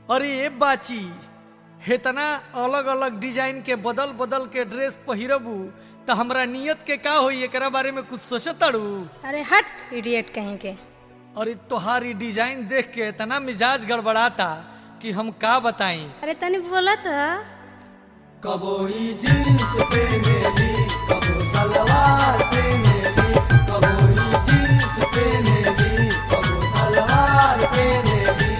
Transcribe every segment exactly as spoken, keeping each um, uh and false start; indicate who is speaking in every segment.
Speaker 1: अरे ए बाची, हेतना अलग अलग डिजाइन के बदल बदल के ड्रेस पहिरबू तो हमरा नियत के का होई एकरा बारे में कुछ सोचताड़ू?
Speaker 2: अरे हट इडियट कहीं के।
Speaker 1: अरे तोहारी डिजाइन देख के इतना मिजाज गड़बड़ाता कि हम का बताई।
Speaker 2: अरे तनी बोला तो।
Speaker 1: कबो ई जींस पहनेली, कबो सलवार पहनेली, कबो ई जींस पहनेली, कबो सलवार पहनेली।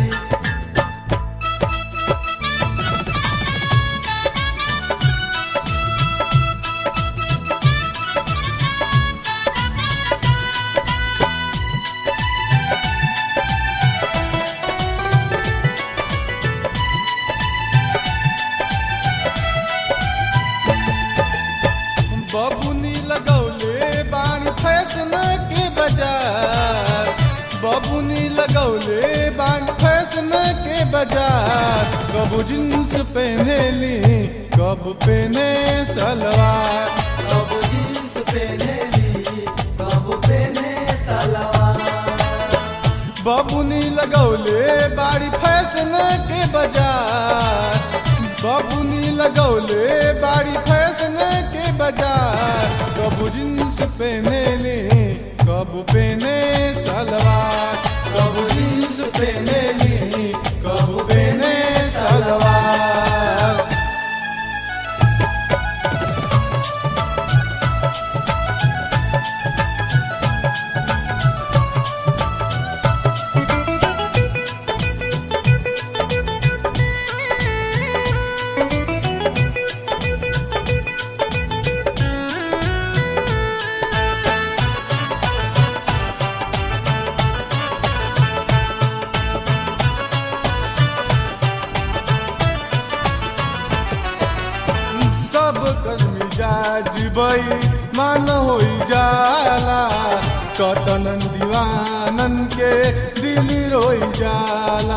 Speaker 3: बबुनी लगौले बानी फैशन के बाजार, बबुनी लगौले बानी फैशन के बाजार। कब जींस पहनेली कब पहने सलवार,
Speaker 1: कब जींस पहनेली कब पहने सलवार।
Speaker 3: बबुनी लगौले बानी फैशन के बाजार, बबुनी लगौले बाड़ी फैशन के बाजार। कब जींस पहनेली कब पहने सलवार, कब जींस पहनेली कब पहने सलवार। मिजाज बई मान हो जाला, कतन दीवानन के दिल रोई जाला।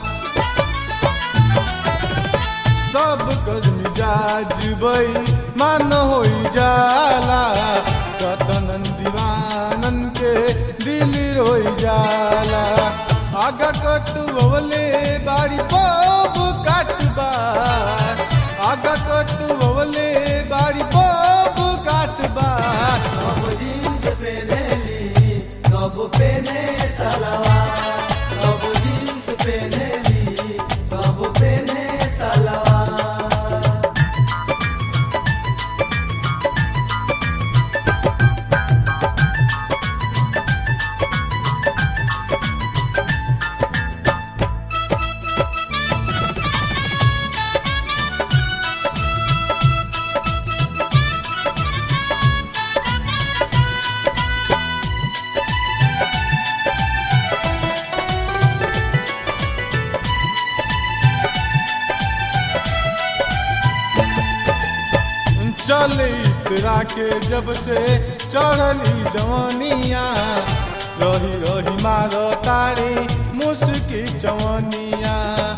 Speaker 3: सब कर मिजाज बई मान हो जाला, कतन दीवानन के दिल रोई जाला। आगा कटुवले बाड़ी पब काटबार, आगा कटुवले बाड़ी पब काटबार।
Speaker 1: कब जींस पहनेली कब पहने सलवार, कब जींस पहनेली कब पहने सलवार।
Speaker 3: चले इतरा के जब से चढ़ली जवानिया, रही रही मारो तारी मुस्की जवानिया।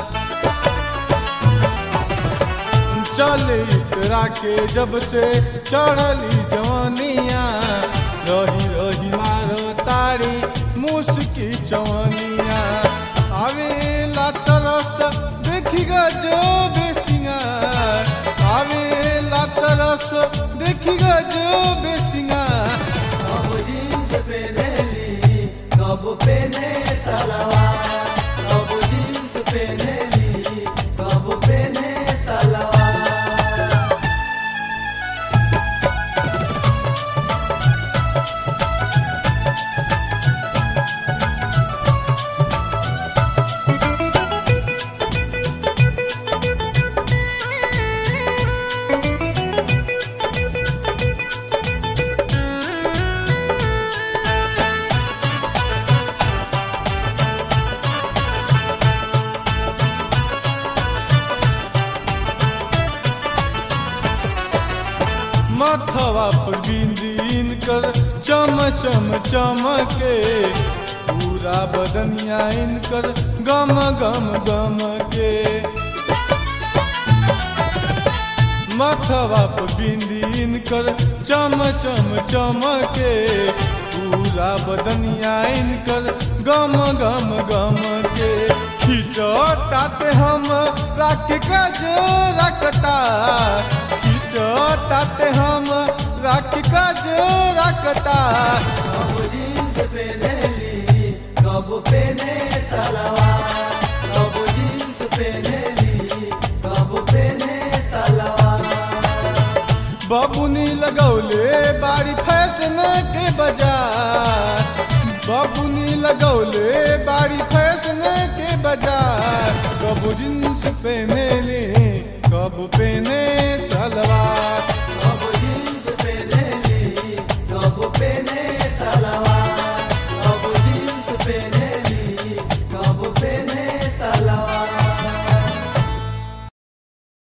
Speaker 3: चले इतरा के जब से चढ़ली जवानिया, रही रही मारो तारी मुस्की जवानिया। आवेला तरस देखी जो बेसिंगार, आवेला तरस देखी जो बेसिंगार।
Speaker 1: कब जींस पहनेली कब पहने सलवार, कब जींस पहनेली कब पहने सलवार।
Speaker 3: मथवा पर बिंदी इनकर चम चम चमके, पूरा बदनिया इनकर गम गम गम के। मथवा पर बिंदी इनकर चम चम चमके, पूरा बदनिया इनकर गम गम गम के। खिचड़ ताते हम राख कज रखता खींचो ताते हम राख कज रखता
Speaker 4: कब जींस पहने ली कब पहने सलवार कब जींस पहने ली कब पहने सलवार
Speaker 3: बबुनी लगौले बारी फैशन के बाजार बबुनी लगौले बारी फैशन के बाजार कब जींस पहने ले कब पहने सलवार